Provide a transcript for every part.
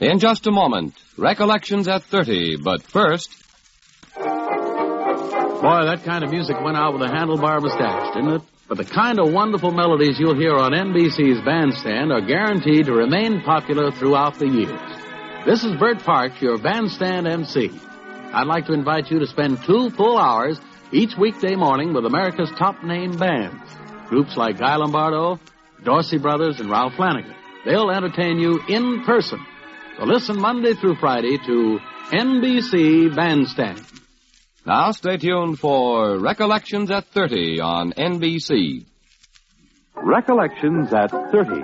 In just a moment, Recollections at 30, but first... Boy, that kind of music went out with a handlebar mustache, didn't it? But the kind of wonderful melodies you'll hear on NBC's Bandstand are guaranteed to remain popular throughout the years. This is Bert Parks, your Bandstand MC. I'd like to invite you to spend 2 full hours each weekday morning with America's top-name bands. Groups like Guy Lombardo, Dorsey Brothers, and Ralph Flanagan. They'll entertain you in person. So listen Monday through Friday to NBC Bandstand. Now stay tuned for Recollections at 30 on NBC. Recollections at 30.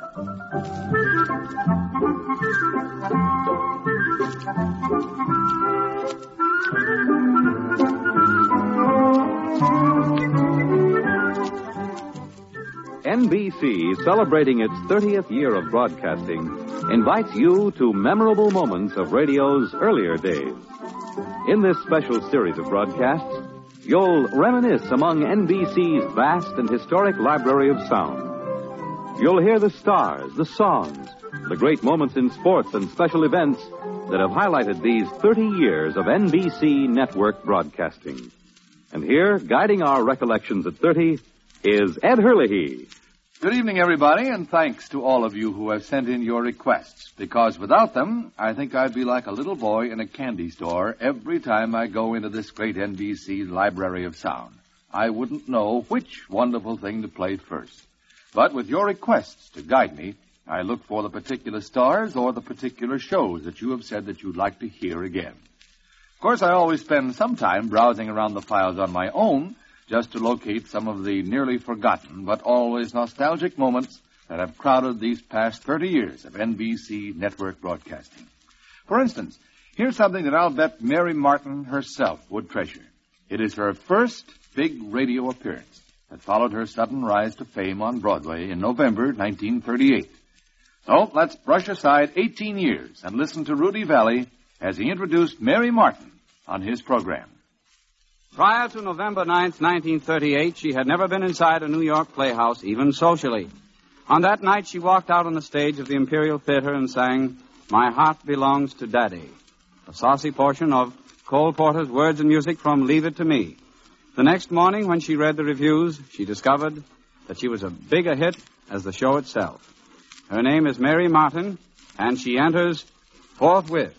NBC, celebrating its 30th year of broadcasting, invites you to memorable moments of radio's earlier days. In this special series of broadcasts, you'll reminisce among NBC's vast and historic library of sound. You'll hear the stars, the songs, the great moments in sports and special events that have highlighted these 30 years of NBC network broadcasting. And here, guiding our recollections at 30, is Ed Herlihy. Good evening, everybody, and thanks to all of you who have sent in your requests, because without them, I think I'd be like a little boy in a candy store every time I go into this great NBC library of sound. I wouldn't know which wonderful thing to play first. But with your requests to guide me, I look for the particular stars or the particular shows that you have said that you'd like to hear again. Of course, I always spend some time browsing around the files on my own, just to locate some of the nearly forgotten but always nostalgic moments that have crowded these past 30 years of NBC network broadcasting. For instance, here's something that I'll bet Mary Martin herself would treasure. It is her first big radio appearance that followed her sudden rise to fame on Broadway in November 1938. So let's brush aside 18 years and listen to Rudy Vallee as he introduced Mary Martin on his program. Prior to November 9th, 1938, she had never been inside a New York playhouse, even socially. On that night, she walked out on the stage of the Imperial Theater and sang, "My Heart Belongs to Daddy," a saucy portion of Cole Porter's words and music from Leave It to Me. The next morning, when she read the reviews, she discovered that she was as big a hit as the show itself. Her name is Mary Martin, and she enters forthwith.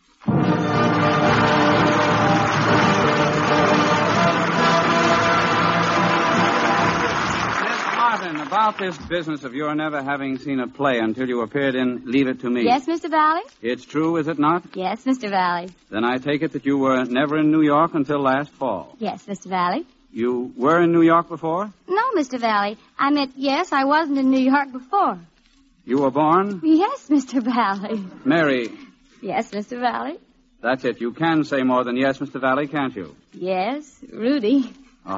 About this business of your never having seen a play until you appeared in Leave It to Me. Yes, Mr. Vallee? It's true, is it not? Yes, Mr. Vallee. Then I take it that you were never in New York until last fall. Yes, Mr. Vallee. You were in New York before? No, Mr. Vallee. I meant, yes, I wasn't in New York before. You were born? Yes, Mr. Vallee. Mary. Yes, Mr. Vallee. That's it. You can say more than yes, Mr. Vallee, can't you? Yes, Rudy. Oh,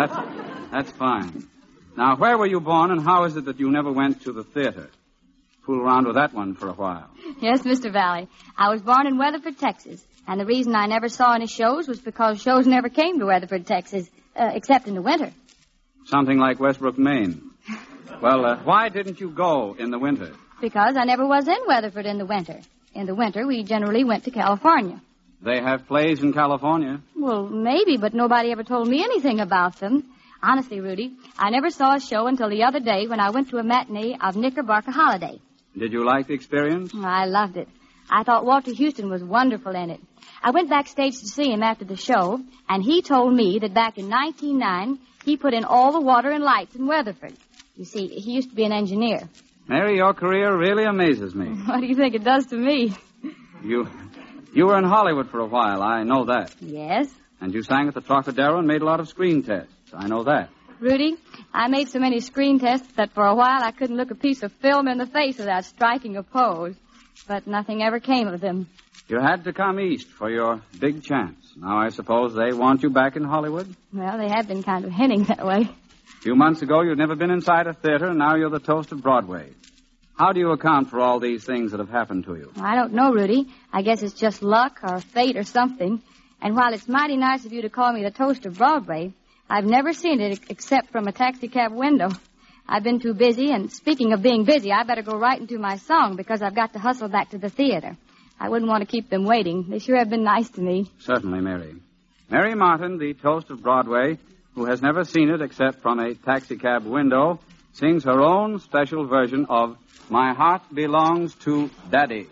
that's fine. Now, where were you born, and how is it that you never went to the theater? Fool around with that one for a while. Yes, Mr. Vallee. I was born in Weatherford, Texas, and the reason I never saw any shows was because shows never came to Weatherford, Texas, except in the winter. Something like Westbrook, Maine. Well, why didn't you go in the winter? Because I never was in Weatherford in the winter. In the winter, we generally went to California. They have plays in California? Well, maybe, but nobody ever told me anything about them. Honestly, Rudy, I never saw a show until the other day when I went to a matinee of Knickerbocker Holiday. Did you like the experience? I loved it. I thought Walter Houston was wonderful in it. I went backstage to see him after the show, and he told me that back in 1909, he put in all the water and lights in Weatherford. You see, he used to be an engineer. Mary, your career really amazes me. What do you think it does to me? You were in Hollywood for a while, I know that. Yes. And you sang at the Trocadero and made a lot of screen tests. I know that. Rudy, I made so many screen tests that for a while I couldn't look a piece of film in the face without striking a pose. But nothing ever came of them. You had to come east for your big chance. Now I suppose they want you back in Hollywood? Well, they have been kind of hinting that way. A few months ago, you'd never been inside a theater, and now you're the toast of Broadway. How do you account for all these things that have happened to you? I don't know, Rudy. I guess it's just luck or fate or something. And while it's mighty nice of you to call me the toast of Broadway, I've never seen it except from a taxicab window. I've been too busy, and speaking of being busy, I better go right into my song because I've got to hustle back to the theater. I wouldn't want to keep them waiting. They sure have been nice to me. Certainly, Mary. Mary Martin, the toast of Broadway, who has never seen it except from a taxicab window, sings her own special version of My Heart Belongs to Daddy.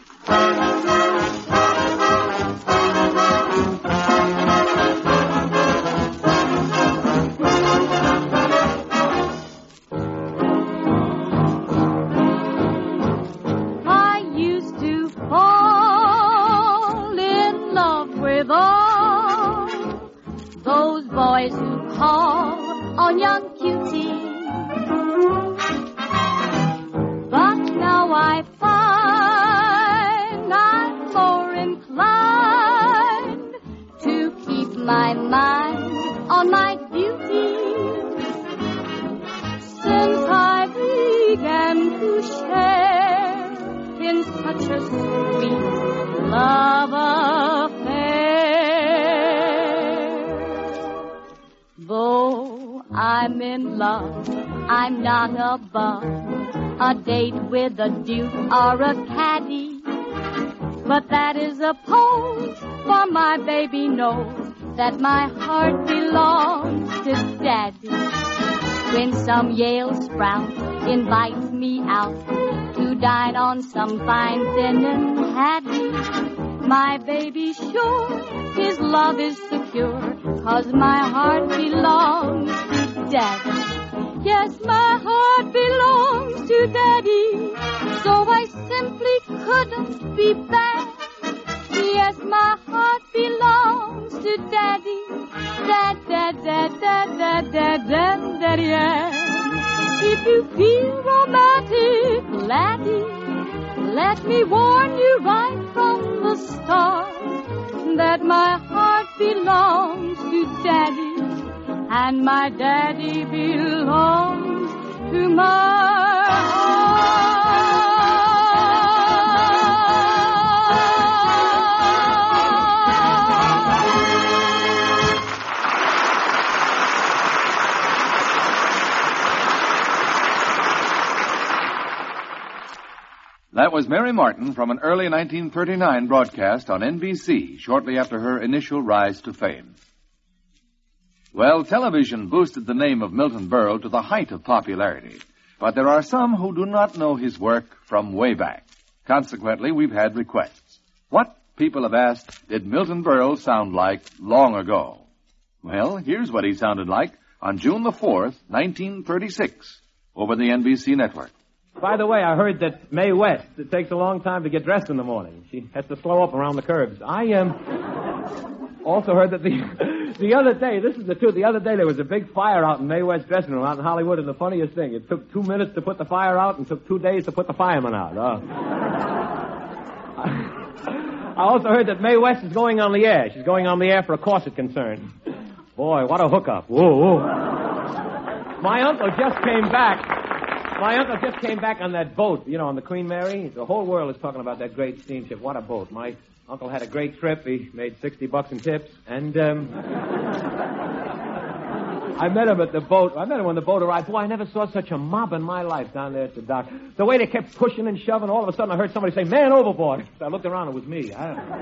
Boys who call on young cutie. But now I find I'm more inclined to keep my mind on my beauty. Since I began to share in such a sweet love affair. Though I'm in love, I'm not above a date with a duke or a caddy. But that is a pose, for my baby knows that my heart belongs to Daddy. When some Yale sprout invites me out to dine on some fine Finnan haddie, my baby sure his love is secure, 'cause my heart belongs to Daddy. Yes, my heart belongs to Daddy, so I simply couldn't be bad. Yes, my heart belongs to Daddy. Dad, dad, dad, dad, dad, dad, dad, daddy, yeah. If you feel romantic, laddie, let me warn you right from the start that my heart belongs to Daddy, and my daddy belongs to my heart. That was Mary Martin from an early 1939 broadcast on NBC shortly after her initial rise to fame. Well, television boosted the name of Milton Berle to the height of popularity, but there are some who do not know his work from way back. Consequently, we've had requests. What, people have asked, did Milton Berle sound like long ago? Well, here's what he sounded like on June the 4th, 1936, over the NBC network. By the way, I heard that Mae West, it takes a long time to get dressed in the morning. She has to slow up around the curbs. I also heard that the other day, this is the truth, the other day there was a big fire out in Mae West's dressing room out in Hollywood, and the funniest thing, it took 2 minutes to put the fire out and took 2 days to put the fireman out. I also heard that Mae West is going on the air. She's going on the air for a corset concern. Boy, what a hookup. Whoa, whoa. My uncle just came back on that boat, on the Queen Mary. The whole world is talking about that great steamship. What a boat. My uncle had a great trip. He made $60 in tips. And I met him at the boat. I met him when the boat arrived. Boy, I never saw such a mob in my life down there at the dock. The way they kept pushing and shoving, all of a sudden I heard somebody say, "Man overboard." So I looked around, it was me.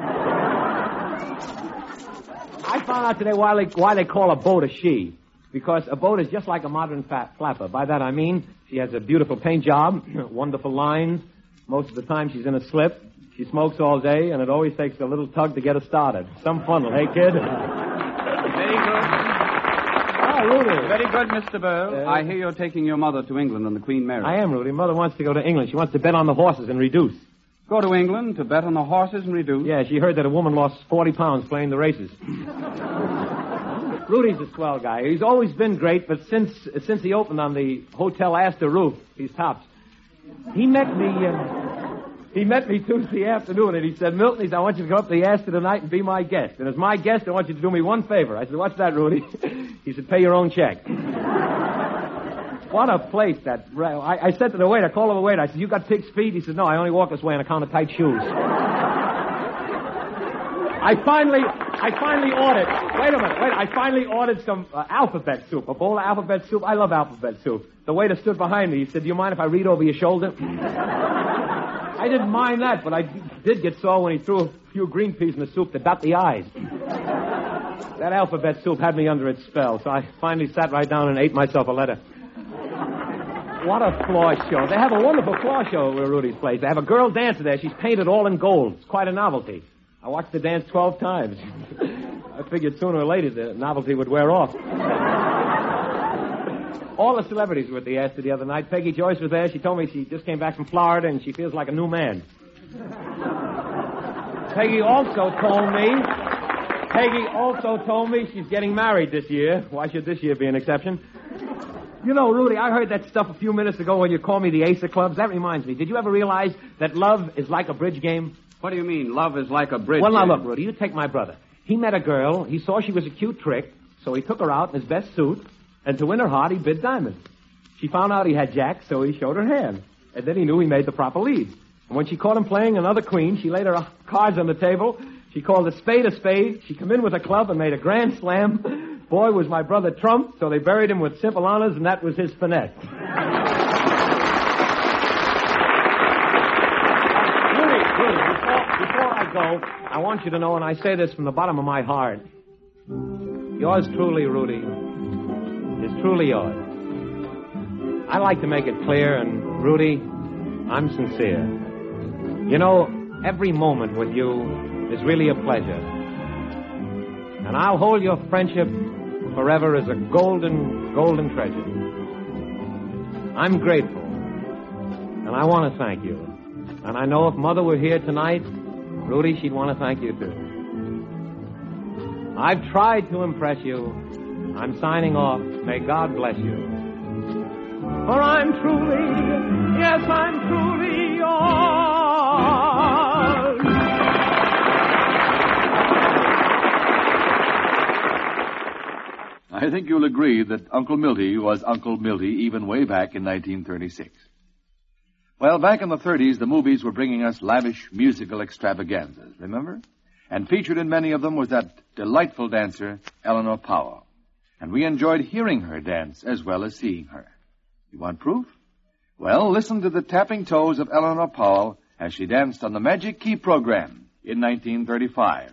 I found out today why they call a boat a she. Because a boat is just like a modern flapper. By that I mean she has a beautiful paint job, wonderful lines. Most of the time she's in a slip. She smokes all day, and it always takes a little tug to get her started. Some funnel, hey, kid? Very good. Oh, Rudy. Very good, Mr. Berle. I hear you're taking your mother to England on the Queen Mary. I am, Rudy. Mother wants to go to England. She wants to bet on the horses and reduce. Go to England to bet on the horses and reduce? Yeah, she heard that a woman lost 40 pounds playing the races. Rudy's a swell guy. He's always been great, but since he opened on the Hotel Astor roof, he's tops. He met me Tuesday afternoon, and he said, "Milton, I want you to come up to the Astor tonight and be my guest. And as my guest, I want you to do me one favor." I said, "What's that, Rudy?" He said, "Pay your own check." What a place that... I said to the waiter, call him a waiter. I said, "You got pig's feet?" He said, "No, I only walk this way on account of tight shoes." I finally I finally ordered. Wait a minute. I finally ordered some alphabet soup, a bowl of alphabet soup. I love alphabet soup. The waiter stood behind me. He said, "Do you mind if I read over your shoulder?" I didn't mind that, but I did get sore when he threw a few green peas in the soup to dot the I's. That alphabet soup had me under its spell, so I finally sat right down and ate myself a letter. What a floor show. They have a wonderful floor show at Rudy's place. They have a girl dancer there. She's painted all in gold. It's quite a novelty. I watched the dance 12 times. I figured sooner or later the novelty would wear off. All the celebrities were at the Astor the other night. Peggy Joyce was there. She told me she just came back from Florida and she feels like a new man. Peggy also told me she's getting married this year. Why should this year be an exception? You know, Rudy, I heard that stuff a few minutes ago when you called me the ace of clubs. That reminds me. Did you ever realize that love is like a bridge game? What do you mean, love is like a bridge Well, now game? look, Rudy, you take my brother. He met a girl. He saw she was a cute trick, so he took her out in his best suit, and to win her heart, he bid diamonds. She found out he had jacks, so he showed her hand. And then he knew he made the proper lead. And when she caught him playing another queen, she laid her cards on the table. She called a spade a spade. She come in with a club and made a grand slam. Boy, was my brother trumped, so they buried him with simple honors, and that was his finesse. Rudy, before I go, I want you to know, and I say this from the bottom of my heart, yours truly, Rudy, is truly yours. I like to make it clear, and Rudy, I'm sincere. You know, every moment with you is really a pleasure. And I'll hold your friendship forever as a golden, golden treasure. I'm grateful, and I want to thank you. And I know if Mother were here tonight, Rudy, she'd want to thank you, too. I've tried to impress you. I'm signing off. May God bless you. For I'm truly, yes, I'm truly yours. I think you'll agree that Uncle Milty was Uncle Milty even way back in 1936. Well, back in the 30s, the movies were bringing us lavish musical extravaganzas, remember? And featured in many of them was that delightful dancer, Eleanor Powell. And we enjoyed hearing her dance as well as seeing her. You want proof? Well, listen to the tapping toes of Eleanor Powell as she danced on the Magic Key program in 1935.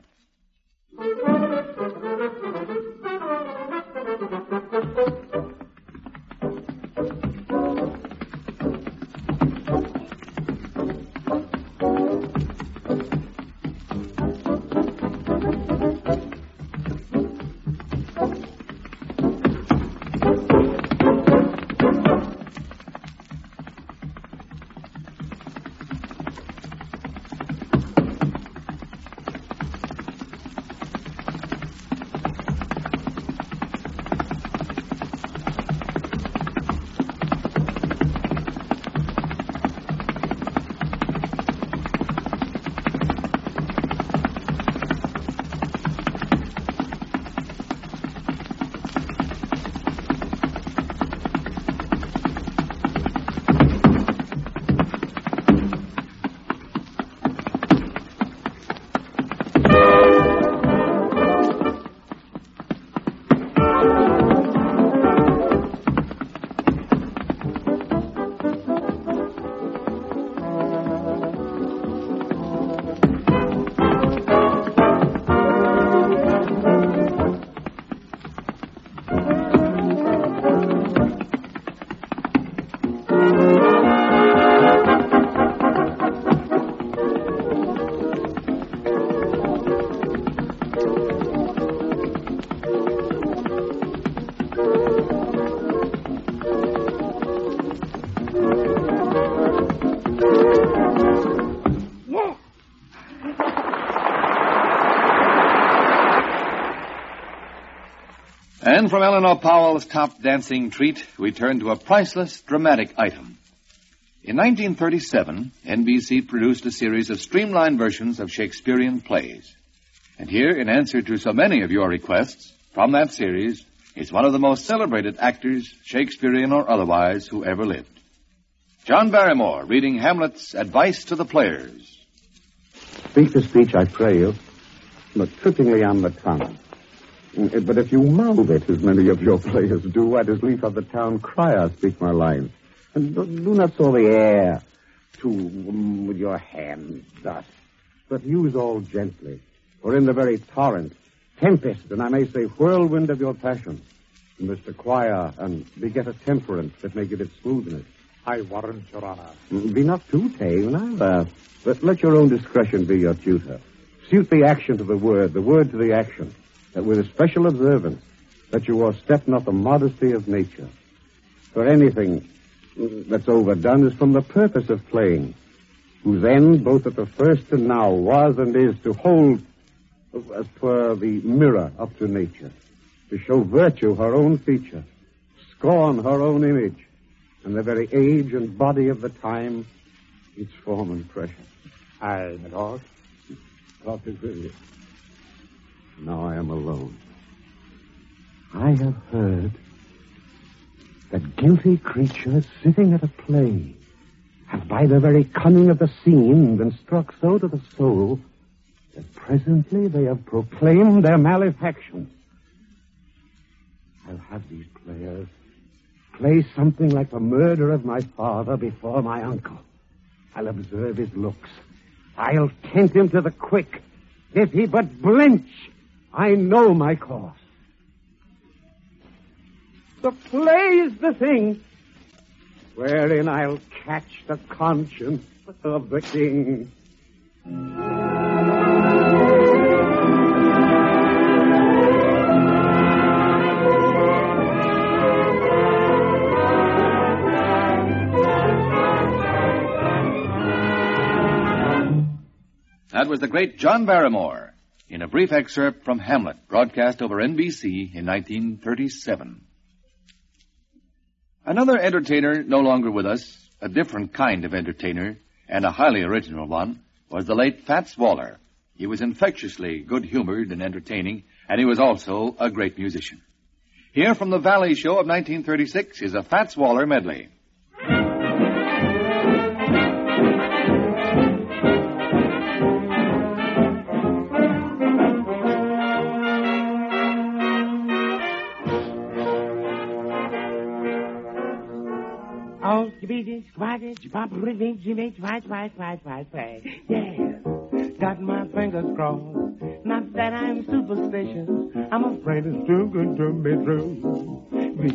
And from Eleanor Powell's top dancing treat, we turn to a priceless, dramatic item. In 1937, NBC produced a series of streamlined versions of Shakespearean plays. And here, in answer to so many of your requests, from that series, is one of the most celebrated actors, Shakespearean or otherwise, who ever lived. John Barrymore, reading Hamlet's Advice to the Players. Speak the speech, I pray you. but trippingly on the tongue. But if you mouth it, as many of your players do, I'd as lief have the town crier speak my lines. And do not soar the air, too, with your hands thus, but use all gently, for in the very torrent, tempest, and I may say whirlwind of your passion, you must acquire and beget a temperance that may give it smoothness. I warrant, Your Honor. Be not too tame, neither, but let your own discretion be your tutor. Suit the action to the word to the action, that with a special observance, that you o'erstep not the modesty of nature. For anything that's overdone is from the purpose of playing, whose end, both at the first and now, was and is to hold, as per the mirror up to nature, to show virtue her own feature, scorn her own image, and the very age and body of the time, its form and pressure. Aye, my lord. God is with you. Now I am alone. I have heard that guilty creatures sitting at a play have by the very cunning of the scene been struck so to the soul that presently they have proclaimed their malefactions. I'll have these players play something like the murder of my father before my uncle. I'll observe his looks. I'll tempt him to the quick. If he but blench, I know my course. The play is the thing wherein I'll catch the conscience of the king. That was the great John Barrymore in a brief excerpt from Hamlet, broadcast over NBC in 1937. Another entertainer no longer with us, a different kind of entertainer, and a highly original one, was the late Fats Waller. He was infectiously good-humored and entertaining, and he was also a great musician. Here from the Valley Show of 1936 is a Fats Waller medley. Yeah, got my fingers crossed. Not that I'm superstitious. I'm afraid it's too good to be true.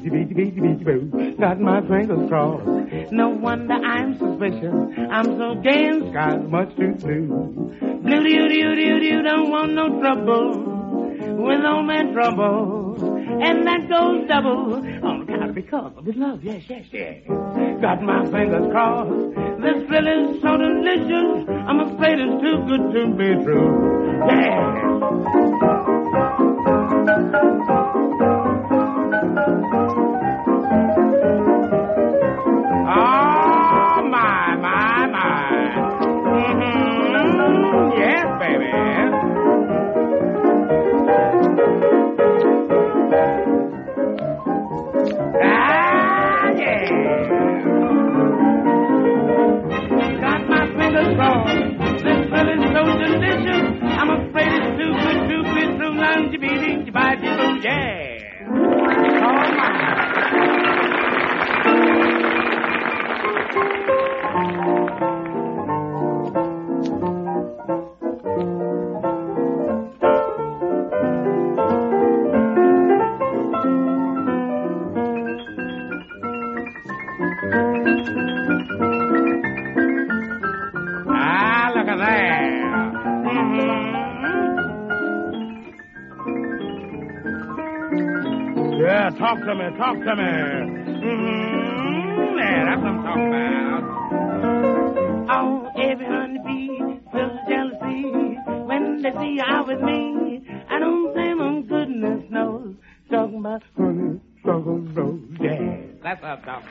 Got my fingers crossed. No wonder I'm suspicious. I'm so gay and sky's much too blue. Blue, don't want no trouble with old man Trouble. And that goes double on account because of his love. Yes. Got my fingers crossed. This thrill is so delicious. I'm afraid it's too good to be true. Yeah. Oh, my. Mm-hmm. Yes, baby. Talk to me. Mm-hmm. Yeah, that's what I'm talking about. Oh, every honeybee feels jealousy when they see you out with me. I don't say my goodness knows. Talking about honey, struggles, those. Yeah, that's what I'm talking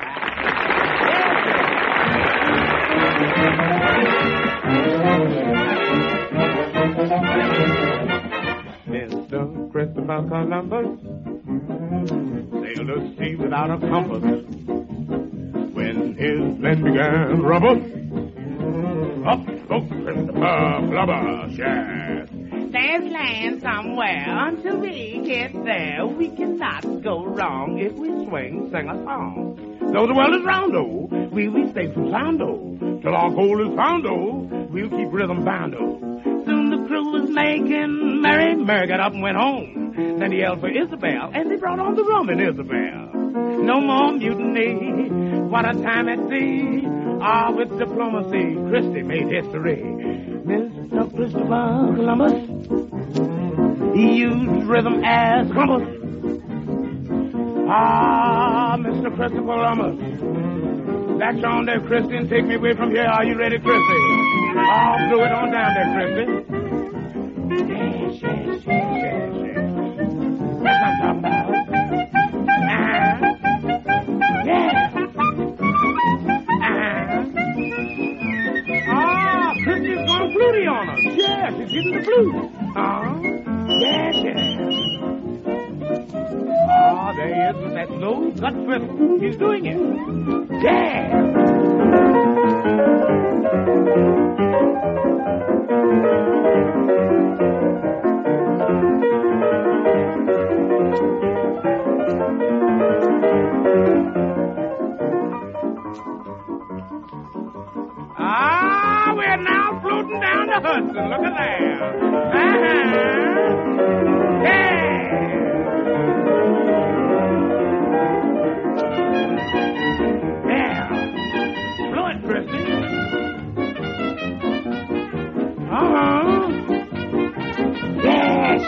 about. Mr. Christopher Columbus sailed the sea without a compass. When his men began rubber, up spoke Christopher Columbus, yes. There's land somewhere. Until we get there, we cannot go wrong if we swing, sing a song. Though the world is round, oh, we stay from sound, oh. Till our goal is found, oh, we'll keep rhythm bound, oh. Soon the crew was making merry, got up and went home. Then he yelled for Isabel, and they brought on the rum in Isabel. No more mutiny, what a time at sea. Ah, with diplomacy, Christie made history. Mr. Christopher Columbus, he used rhythm as compass. Ah, Mr. Christopher Columbus, that's on there, Christie, and take me away from here. Are you ready, Christie? Oh, throw it on down there, Christie. Yes. That's what I'm talking about. Christie's going fluty on us. Yes, he's getting the flute. Yes. There he is with that low gut whistle. He's doing it. Yeah. We're now floating down the Hudson. Look at there. Yeah. Blow it, Christie. Yes.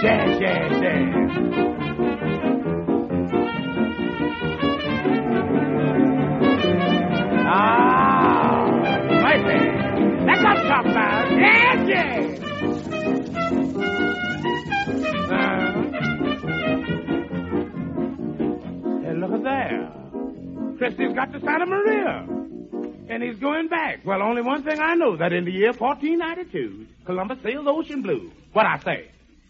That's what I'm talking about. Yes. And look at there. Christie's got the Santa Maria. And he's going back. Well, only one thing I know, that in the year 1492, Columbus sailed the ocean blue. What I say?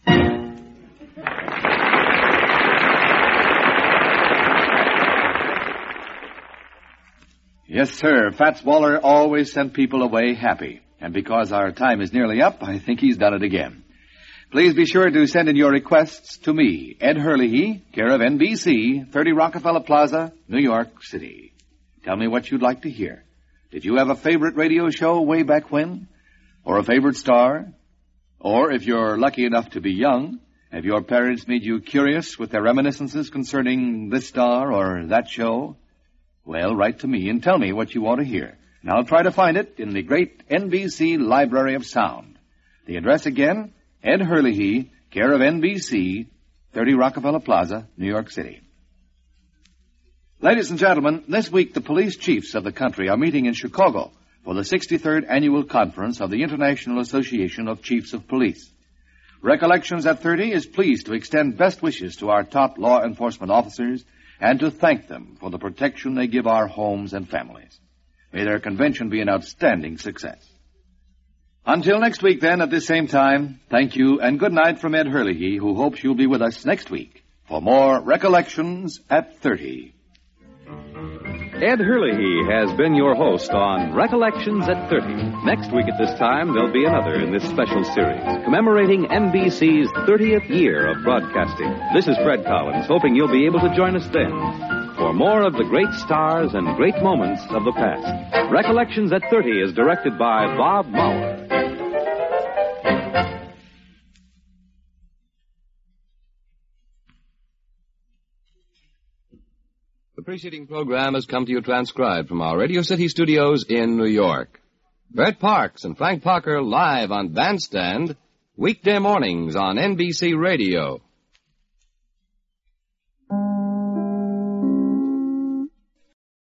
Yes, sir. Fats Waller always sent people away happy. And because our time is nearly up, I think he's done it again. Please be sure to send in your requests to me, Ed Hurley, care of NBC, 30 Rockefeller Plaza, New York City. Tell me what you'd like to hear. Did you have a favorite radio show way back when? Or a favorite star? Or, if you're lucky enough to be young, have your parents made you curious with their reminiscences concerning this star or that show? Well, write to me and tell me what you want to hear. And I'll try to find it in the great NBC Library of Sound. The address again, Ed Hurley, care of NBC, 30 Rockefeller Plaza, New York City. Ladies and gentlemen, this week the police chiefs of the country are meeting in Chicago for the 63rd Annual Conference of the International Association of Chiefs of Police. Recollections at 30 is pleased to extend best wishes to our top law enforcement officers and to thank them for the protection they give our homes and families. May their convention be an outstanding success. Until next week, then, at this same time, thank you and good night from Ed Hurley, who hopes you'll be with us next week for more Recollections at 30. Ed Hurley has been your host on Recollections at 30. Next week at this time, there'll be another in this special series, commemorating NBC's 30th year of broadcasting. This is Fred Collins, hoping you'll be able to join us then for more of the great stars and great moments of the past. Recollections at 30 is directed by Bob Mauer. The preceding program has come to you transcribed from our Radio City studios in New York. Bert Parks and Frank Parker live on Bandstand, weekday mornings on NBC Radio.